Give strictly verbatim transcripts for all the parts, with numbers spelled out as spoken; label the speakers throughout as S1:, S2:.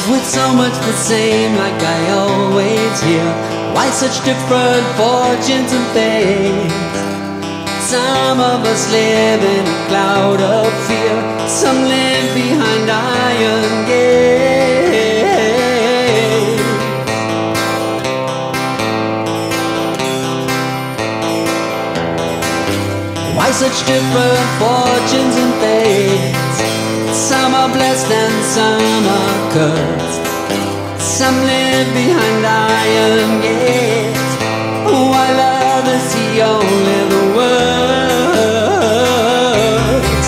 S1: with so much the same like I always hear. Why such different fortunes and fates? Some of us live in a cloud of fear, some live behind iron gates. Why such different fortunes and fates? Some are blessed and some are cursed. Some live behind iron gates, while others see only the worst.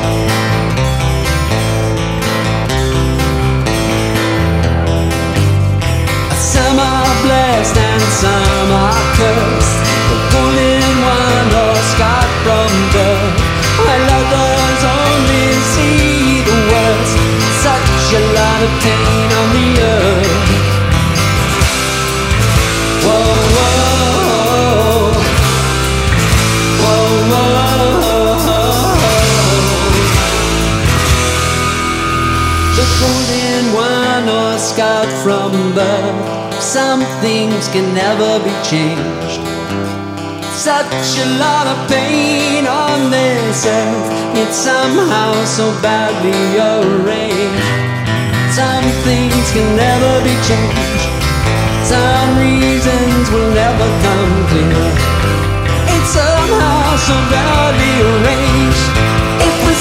S1: Some are blessed and some are cursed, the golden one or scarred from birth, while others only see the worst. Such a lot of pain on the earth. Whoa, whoa, whoa, whoa. The golden one or scarred from birth, some things can never be changed. Such a lot of pain on this earth, yet somehow so badly arranged. Some things can never be changed, some reasons will never come clear. It's somehow so badly arranged. If we